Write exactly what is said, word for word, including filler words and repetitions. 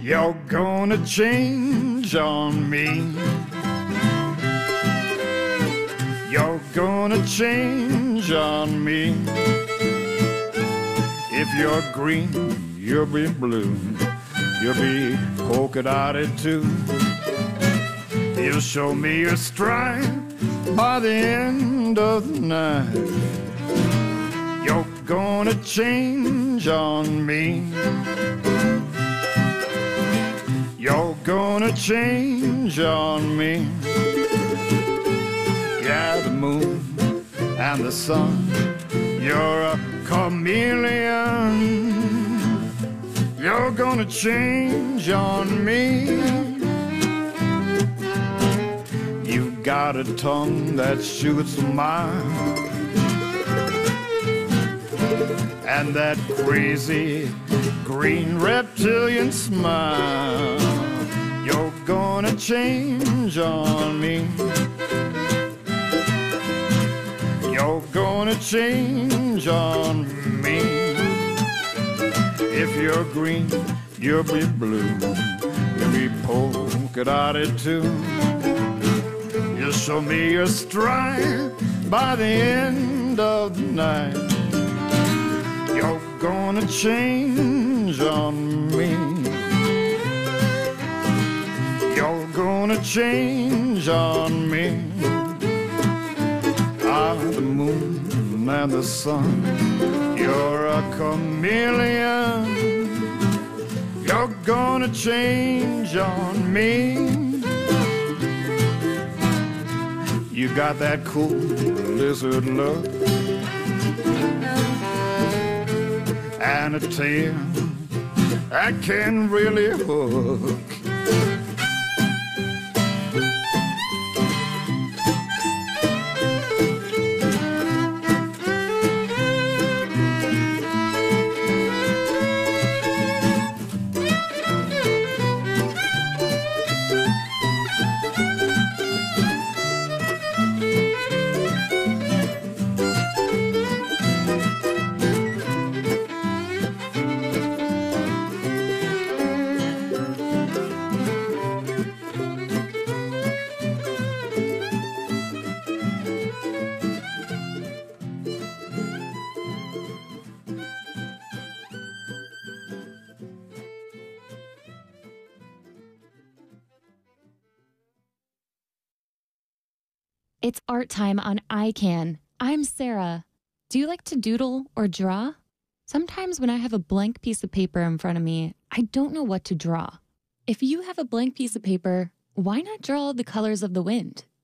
You're gonna change on me. You're gonna change on me. If you're green, you'll be blue. You'll be polka dotted too. You'll show me your stripe by the end of the night. You're gonna change on me. You're gonna change on me. Yeah, the moon and the sun, you're a chameleon. You're gonna change on me. You got a tongue that shoots a mile, and that crazy green reptilian smile. You're gonna change on me. You're gonna change on me. If you're green, you'll be blue. You'll be polka dotted too. You'll show me your stripe by the end of the night. You're gonna change on me. You're gonna change on me. Ah, the moon and the sun, you're a chameleon. You're gonna change on me. You got that cool lizard look and a tail I can really hook. It's art time on I Can. I'm Sarah. Do you like to doodle or draw? Sometimes when I have a blank piece of paper in front of me, I don't know what to draw. If you have a blank piece of paper, why not draw the colors of the wind?